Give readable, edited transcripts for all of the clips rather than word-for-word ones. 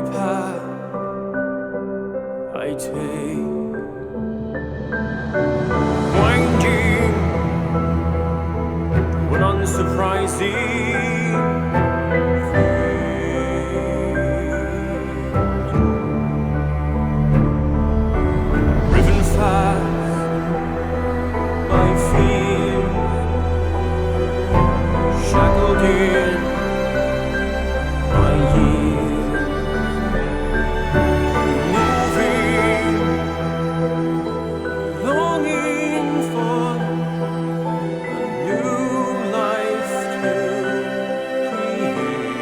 path I take, winding but unsurprising, driven fast by fear, shackled in my years, moving, longing for a new life to create.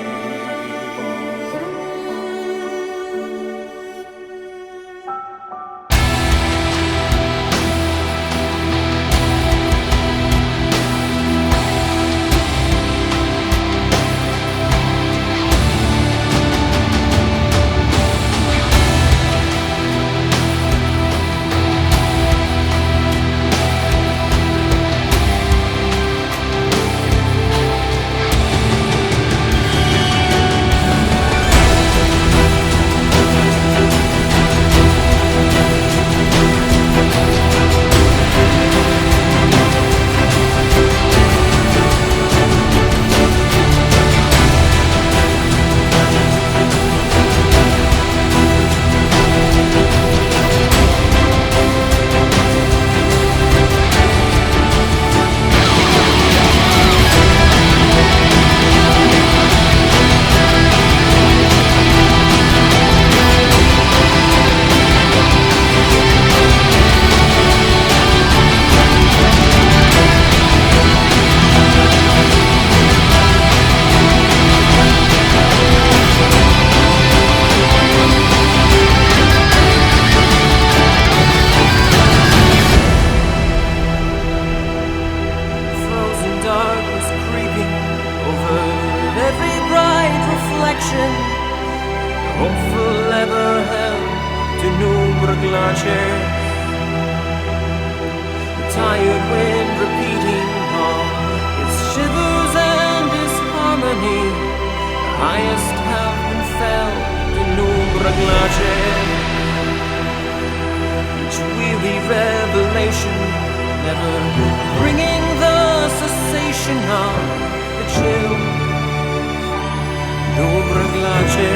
Hopeful ever held to Nubra Glace. The tired wind repeating all its shivers and disharmony. The highest have been felt in Nubra Glace. Each weary revelation never bringing the cessation of the chill. Nubra Glace.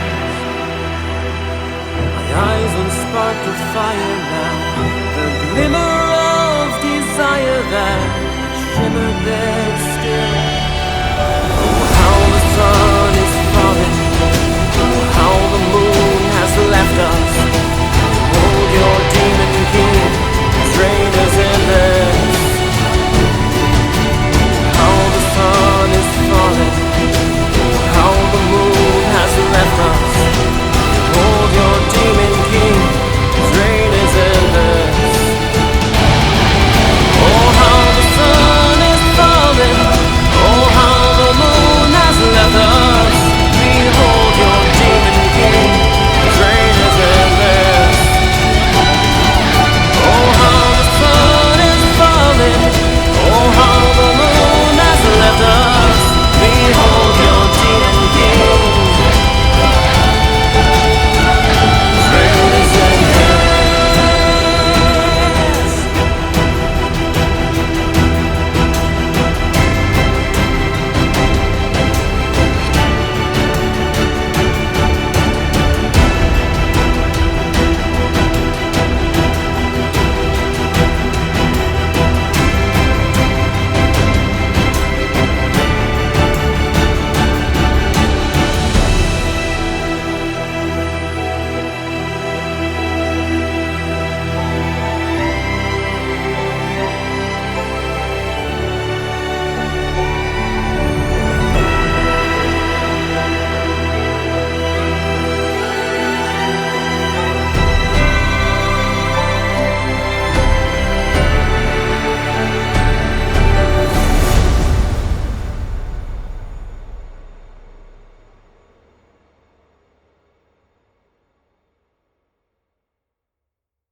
Eyes on spark of fire now, the glimmer of desire that shimmered there.